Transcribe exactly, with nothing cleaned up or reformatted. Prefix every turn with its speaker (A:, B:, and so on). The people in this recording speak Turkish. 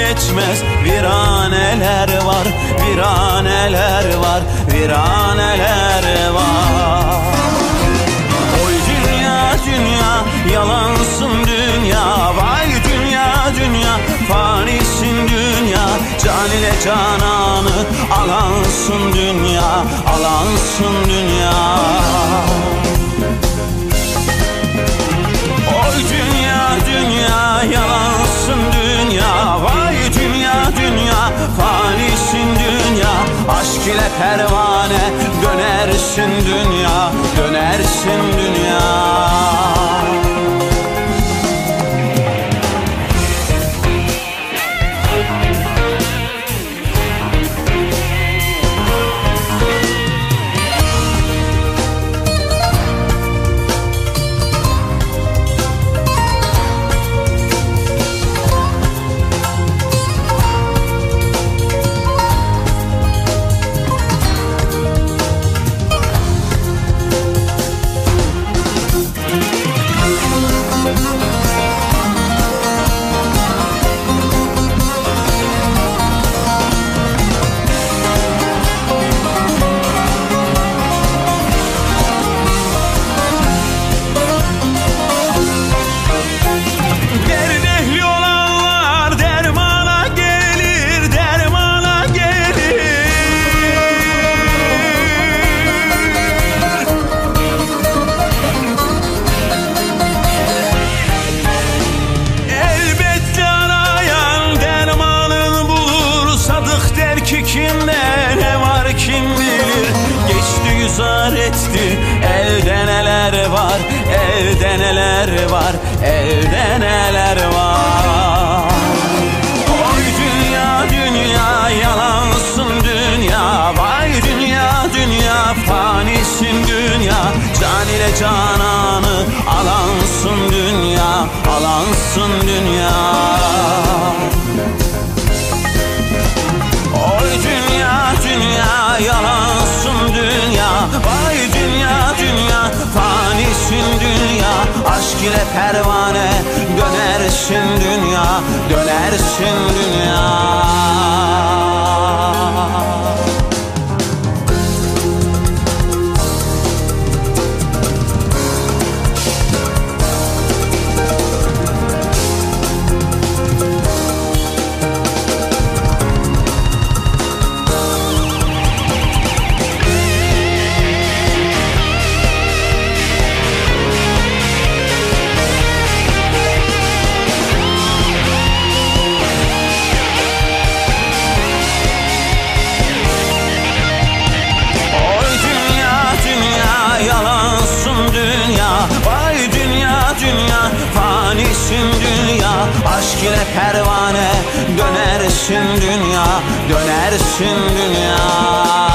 A: geçmez. Viraneler var, viraneler var, viraneler var. Oy dünya dünya, yalansın dünya. Vay dünya dünya, fanisin dünya. Can ile cananı alansın dünya, alansın dünya. Oy dünya dünya, yalansın dünya. Vay dünya dünya, fanisin dünya. Aşk ile pervane dönersin dünya, dönersin dünya. Kimde ne var kim bilir, geçti yüzar etti. Elde neler var, elde neler var, elde neler var. Oy dünya dünya, yalansın dünya. Vay dünya dünya, fanisin dünya. Can ile cananı alansın dünya, alansın dünya. Oy dünya dünya, yalansın dünya. Vay dünya dünya, fanisin dünya. Aşk ile pervane dönersin dünya, dönersin dünya. Fanisin dünya, aşk ile pervane dönersin dünya, dönersin dünya.